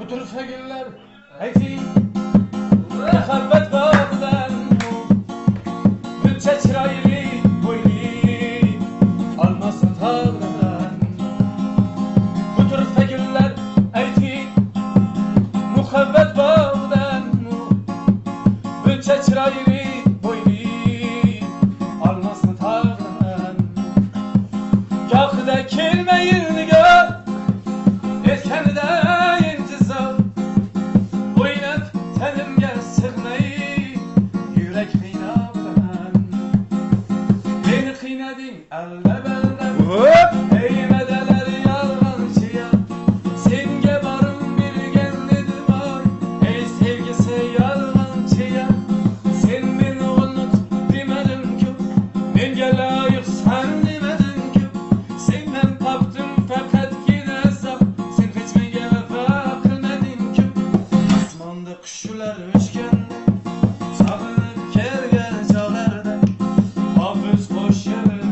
Tırsa güller eti muhabbet bağından Bütçe çıraylı boylu almasın tağdan Bu tırsa güller eti muhabbet bağından Bütçe çıraylı boylu almasın tağdan Gahıda kelmeyin gör etkeni de Elle belde eymedeler yalgancıya Senge varım bir genlidir var Ey sevgisi yalgancıya Sen beni unut demedin ki Menge layık sen demedin ki Senden taptım fakat yine zap Sen hiç menge vefa kılmadın ki Asmanda kuşlar uçkende Sağınıp kergen çağlarda Hafız hoş yarın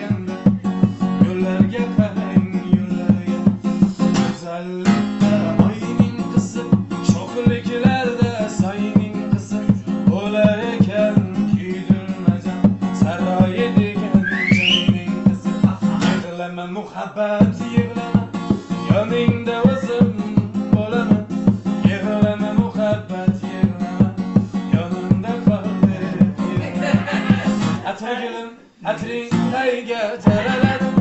Muhabbet yığlama yanında özüm olama Yığlama muhabbet yığlama yanında kaldı Atma gülüm atrin kayga tereledim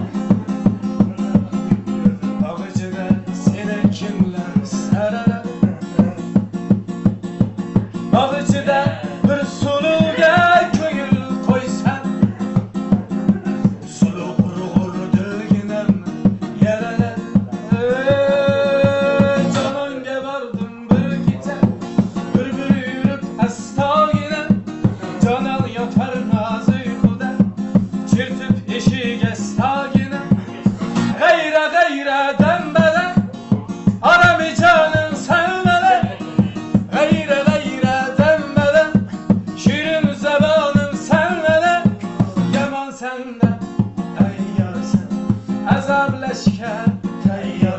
Bağıcıda seni kimler sararadı Bağıcıda bir suluğa köyül koysan Gayra dembele Arami canın sevmele Gayra dembele Şirin zebanın sevmele Yaman sende Ey yar sen Azab leşker Ey yar